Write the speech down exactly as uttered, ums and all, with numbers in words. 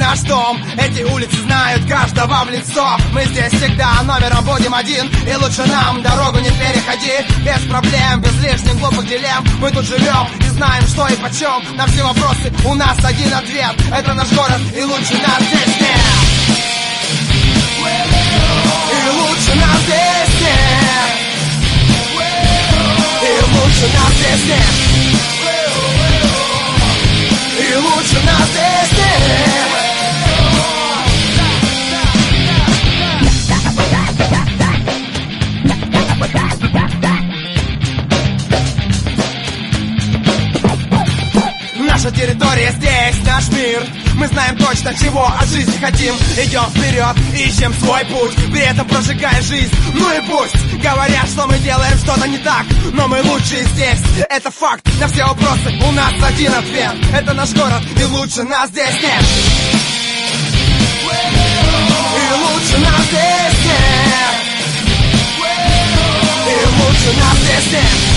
наш дом. Эти улицы знают каждого в лицо. Мы здесь всегда номером будем один, и лучше нам дорогу не переходи. Без проблем, без лишних глупых дилемм. Мы тут живем и знаем, что и почем. На все вопросы у нас один ответ. Это наш город, и лучше нас здесь нет. И лучше нас здесь нет. И лучше нас здесь нет. И лучше нас здесь нет. Наша территория здесь, наш мир. Мы знаем точно, чего от жизни хотим. Идем вперед, ищем свой путь, при этом прожигая жизнь. Ну и пусть говорят, что мы делаем что-то не так, но мы лучшие здесь, это факт. На все вопросы у нас один ответ. Это наш город, и лучше нас здесь нет. И лучше нас здесь нет. И лучше нас здесь нет.